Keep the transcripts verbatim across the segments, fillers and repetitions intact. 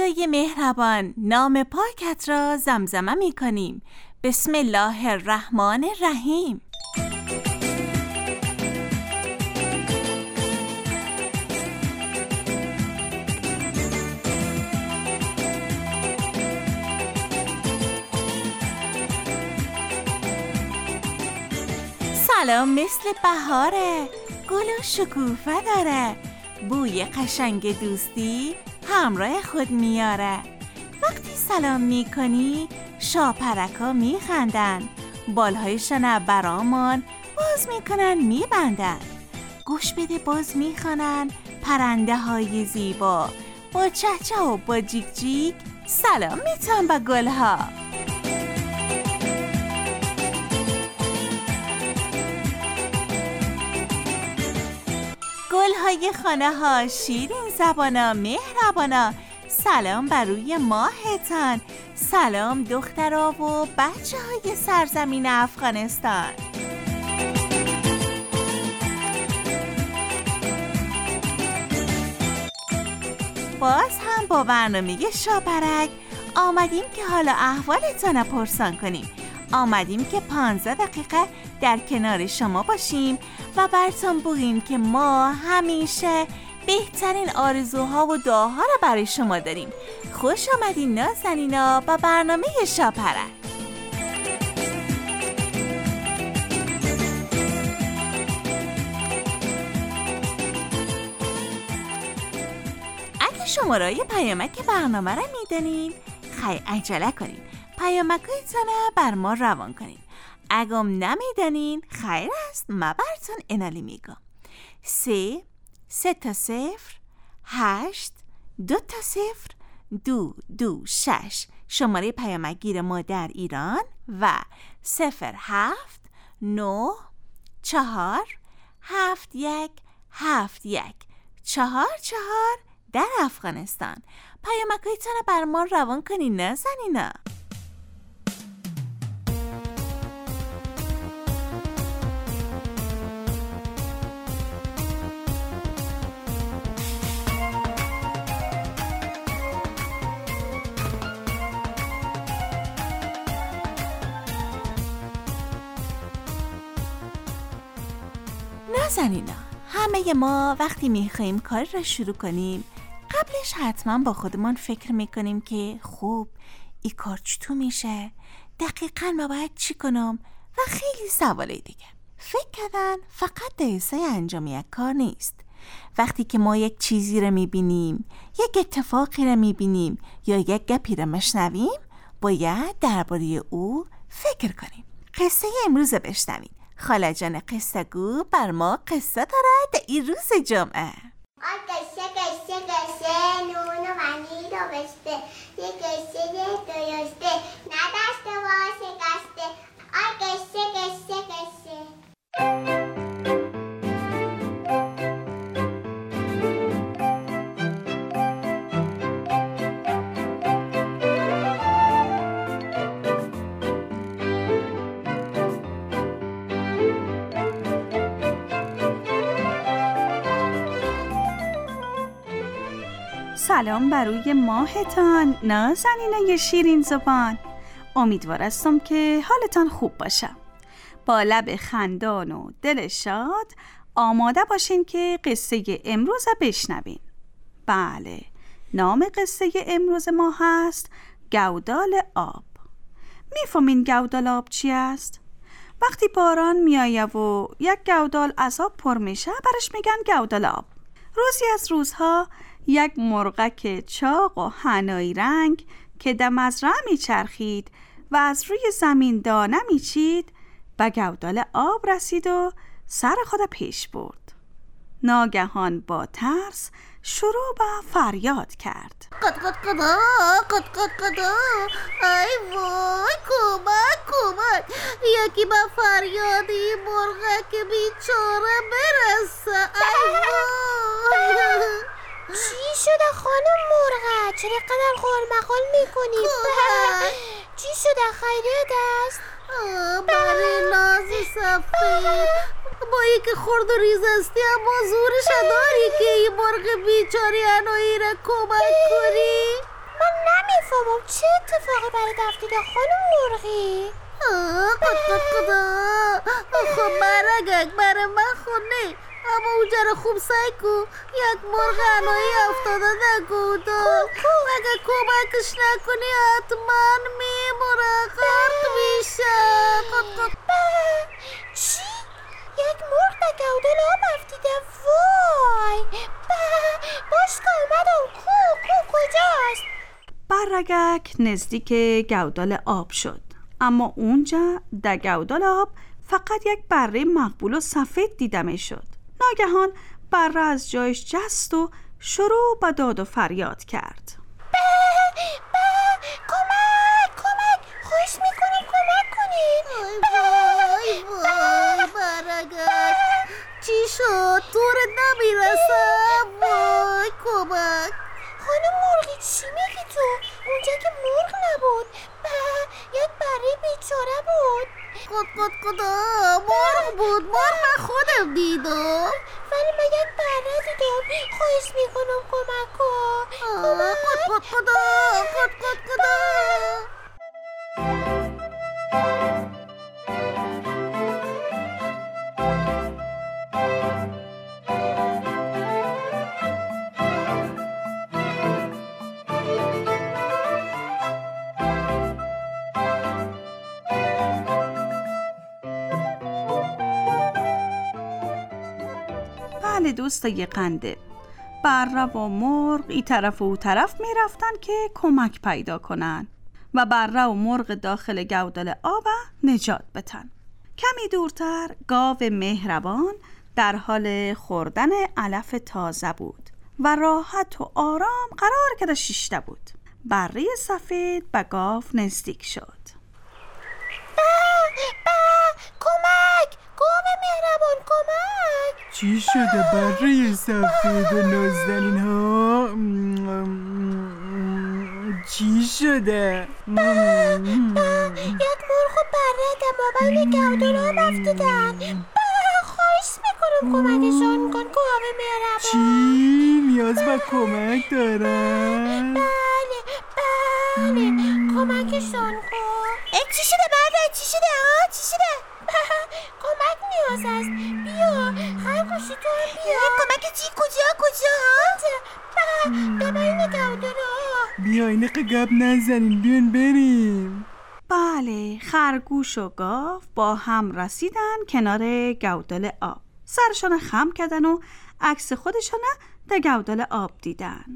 خدای مهربان، نام پاکت را زمزمه می کنیم. بسم الله الرحمن الرحیم. سلام مثل بهاره، گل و شکوفه داره، بوی قشنگ دوستی همراه خود میاره. وقتی سلام میکنی شاپرکا میخندن، بالهایشان برامان باز میکنن میبندن. گوش بده باز میخوانن پرنده های زیبا، با چهچه و با جیک جیک سلام میتن به گلها. گلهای خانه ها شیرین زبانا مهربانا، سلام بر روی ماهتان. سلام دخترها و بچه های سرزمین افغانستان. باز هم با برنامه شاپرک آمدیم که حالا احوالتان رو پرسان کنیم. آمدیم که پانزده دقیقه در کنار شما باشیم و براتون بگیم که ما همیشه بهترین آرزوها و دعاها رو برای شما داریم. خوش آمدین نازنینا با برنامه شاپرک. اگه شماره‌ی پیامک برنامه رو میدونین خیلی عجله کنین، پیامکایتون رو بر ما روان کنین. اگم نمیدونین خیر است، ما براتون انالی میگم. سه سه تا صفر هشت دو تا صفر دو دو شش شماره پیامکگیر ما در ایران و صفر هفت نه چهار هفت یک هفت یک چهار چهار در افغانستان. پیامکایتون رو بر ما روان کنین نازنینا. نازنینا، همه ما وقتی میخوایم کار را شروع کنیم قبلش حتما با خودمان فکر میکنیم که خوب این کار چطور میشه، دقیقاً ما باید چی کنم و خیلی سوالای دیگه. فکر کردن فقط دایسه انجام یک کار نیست. وقتی که ما یک چیزی را میبینیم، یک اتفاقی را میبینیم یا یک گپی را مشنویم، باید درباره او فکر کنیم. قصه امروز بشنویم. خاله جان قصه گو بر ما قصه داره این روز جمعه. آی قصه قصه قصه نونو منی رو بسته، یه قصه درسته ندسته و شکسته. آی قصه قصه قصه. سلام بر روی ماهتان نازنینای شیرین زبان. امیدوار هستم که حالتان خوب باشه. با لب خندان و دل شاد آماده باشین که قصه امروز بشنوین. بله، نام قصه امروز ما هست گودال آب. میفهمین گودال آب چی است؟ وقتی باران میایه و یک گودال از آب پر میشه برش میگن گودال آب. روزی از روزها یک مرغک چاق و حنایی رنگ که در مزرعه میچرخید و از روی زمین دانه میچید به گودال آب رسید و سر خود پیش برد. ناگهان با ترس شروع به فریاد کرد. قد قد قدا قد قد قدا، ای وای کمک کمک، یکی به فریاد این مرغک بیچاره برسه. ای وای. چی شده خانم مرغه؟ چرا قدر غرمغل میکنی؟ چی شده خیریت است؟ برای نازی سفید با یک خورد و ریز هستی اما زورش داری که این مرغ بیچاری انویی را کمک کنی؟ بابام چه اتفاقی برات افتاده خانم مرغی؟ قد قد قدا خب مرگک برای من خونه اما اونجا رو خوب سعی کن یک مرغ انایی افتاده در گودال اگه کمکش نکنی حتما میمونه غرق میشه. قد قد چی؟ یک مرغ در گودال آب افتیده؟ وای باش که اومدم. کو کو کجاست؟ برگک نزدیک گودال آب شد، اما اونجا در گودال آب فقط یک بره مقبول و سفید دیدمه شد. ناگهان بره از جایش جست و شروع به داد و فریاد کرد. به به کمک کمک خوش میکنین کمک کنین. وای وای برگک چی شد؟ دورت نمیرسم. وای کمک. خانم مرغی چی میگی تو؟ اونجا که مرغ نبود، یک بره بیچاره بود. قد قد قدا مرغ بود. مرغ من خودم دیدم ولی من یک بره دیدم. خواهش میکنم کمک کن. کمک قد قد قدا قد قد قدا. بله دوستای قنده، بره و مرغ ای طرف و او طرف می رفتن که کمک پیدا کنن و بره و مرغ داخل گودال آب نجات بتن. کمی دورتر گاو مهربان در حال خوردن علف تازه بود و راحت و آرام قرار کرده شیشته بود. بره سفید به گاو نزدیک شد. با با کمک گاو مهربان کمک. چی شده بره سفید و نازنین ها؟ چی شده؟ یک مرغ و بره در مابین گودال آب افتادن. خواهش میکنم کمکشون کن گاو مهربان. چی؟ نیاز به کمک دارن؟ بله بله کمکشون کن. ای چی شده بره؟ چی شده ها؟ چی شده؟ کمک نیاز است. بیا خرگوشی تو هم بیا. کمک چی؟ کجا کجا ها؟ در بین گودال آب. بیا این قگب نزنین، بیان بریم. بله، خرگوش و گاو با هم رسیدن کنار گودال آب. سرشان خم کردن و عکس خودشان در گودال آب دیدن.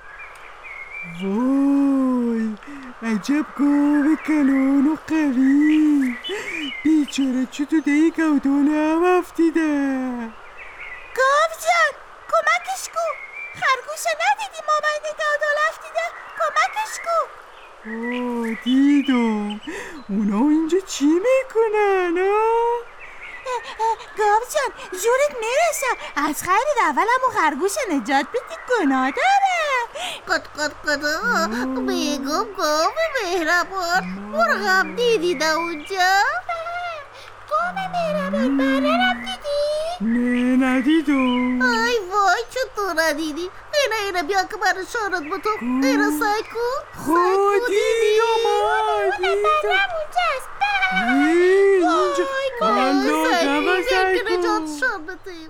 وای عجب گاو کلان و قوی، بیچاره چو تو دی گودال آب افتیده. گاو جان کمکش کن. خرگوش ندیدی ما بین گودال افتیده؟ کمکش کن. آه دیدم. اونا اینجا چی میکنن ها؟ گاو جان جورت میرسه. از خیلی اول همون خرگوش نجات بدی، گناه داره. قد قد قدا میگم گاو مهربان مرغم دیدی در اونجا؟ گاو مهربان بره رم دیدی؟ نه ندیدم. ای وای چطور ندیدی؟ اینه اینه بیا که برای شارت با تو. اینه سعی کن. خود دیدم ها دیدم. برم اونجاست. اینجا الله گوه سعی که نجات کن. شارتیم.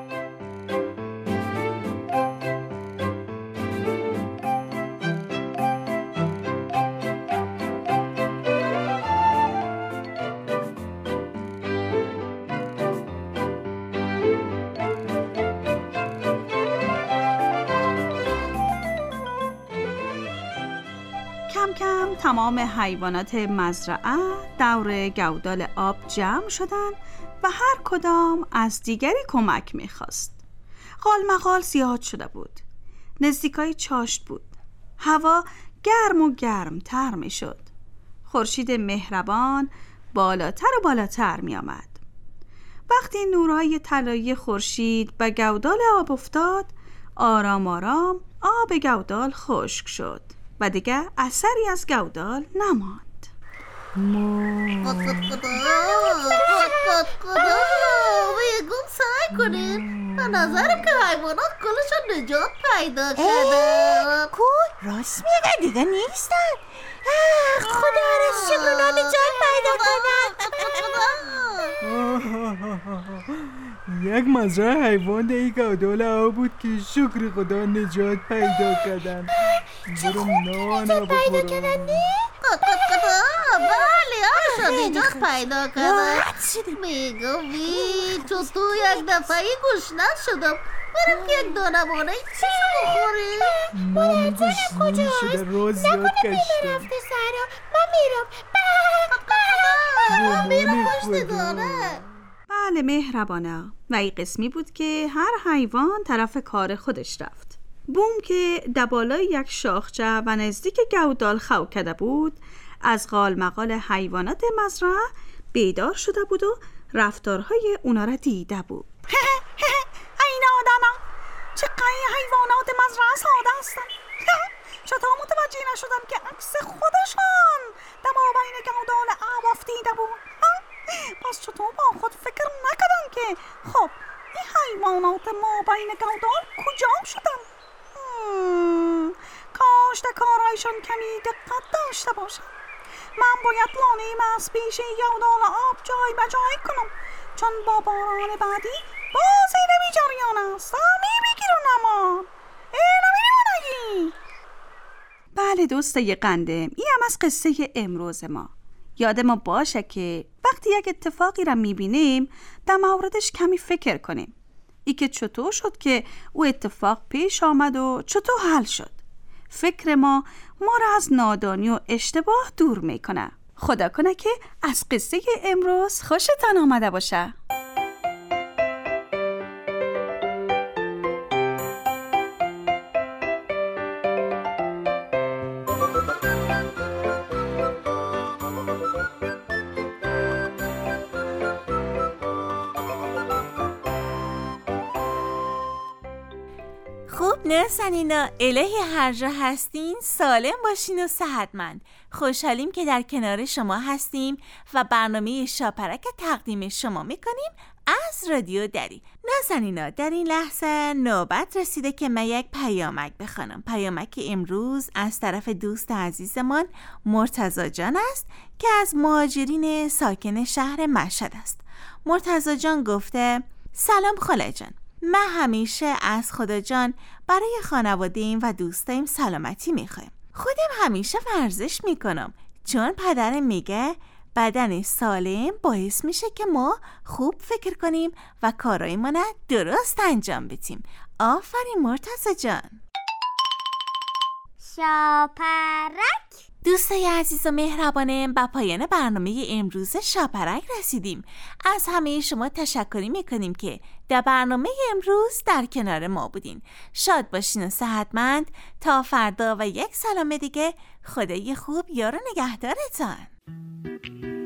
کم کم تمام حیوانات مزرعه دور گودال آب جمع شدن و هر کدام از دیگری کمک میخواست. غالمغال زیاد شده بود. نزدیکای چاشت بود. هوا گرم و گرمتر میشد. خورشید مهربان بالاتر و بالاتر می آمد. وقتی نورهای طلایی خورشید به گودال آب افتاد، آرام آرام آب گودال خشک شد و دیگه اثری از گودال نماند. قد قد قدا قد قد قدا میگم سعی کنین. به نظرم که حیوانات کلشون نجات پیدا شده. کو راست میگه دیگه نیستن. خدا را شکر اونا نجات پیدا کردن. یک مزرعه حیوان در این گودال بود که شکر خدا نجات پیدا کردن. برم نانا بخورم. بله آشا نجات پیدا کردن. میگوی تو تو یک دفعه گشنه شدم. برم که یک دانه بانه چیزی بخوریم. مامان گشنه شده رو زیاد کشتم. رفته سرا من میرم. من میرم پشت دانه. بله مهربانه. و این قسمی بود که هر حیوان طرف کار خودش رفت. بوم که دبالای یک شاخچه و نزدیک گودال خو کرده بود، از قال مقال حیوانات مزرعه بیدار شده بود و رفتارهای اونا را دیده بود. این آدما چقدر حیوانات مزرعه ساده هستن. چطور متوجه نشدم که عکس خودشان در مابین گودال آب افتیده بود؟ پس چطور با خود فکر نکردن که خب این حیوانات مابین گودال کجا شدن؟ کاش در کارایشان کمی دقت داشته باشم. من باید لانه از پیش گودال آب جای به جای کنم، چون با باران بعدی بازی نمی جریان است. میبگیرون اما ای نمیرونگی. بله دوستای قندم، این هم از قصه امروز ما. یاد ما باشه که وقتی یک اتفاقی را میبینیم در موردش کمی فکر کنیم. ای که چطور شد که او اتفاق پیش آمد و چطور حل شد. فکر ما ما را از نادانی و اشتباه دور میکنه. خدا کنه که از قصه امروز خوشتان آمده باشه. خوب نرسنینا، الهی هر جا هستین سالم باشین و صحتمند. خوشحالیم که در کنار شما هستیم و برنامه شاپرک تقدیم شما میکنیم از رادیو دری. نازنینا، در این لحظه نوبت رسیده که من یک پیامک بخوانم. پیامک امروز از طرف دوست عزیزمان مرتضی جان است که از مهاجرین ساکن شهر مشهد است. مرتضی جان گفته: سلام خاله جان، من همیشه از خدا جان برای خانواده‌ایم و دوستایم سلامتی میخوایم. خودم همیشه ورزش میکنم، چون پدرم میگه بدن سالم باعث میشه که ما خوب فکر کنیم و کارایمون درست انجام بدیم. آفرین مرتضی جان. شاپرک. دوستای عزیز و مهربانم، به پایان برنامه امروز شاپرک رسیدیم. از همه شما تشکر میکنیم که در برنامه امروز در کنار ما بودین. شاد باشین و صحتمند. تا فردا و یک سلام دیگه. خدای خوب یار و نگهدارتان.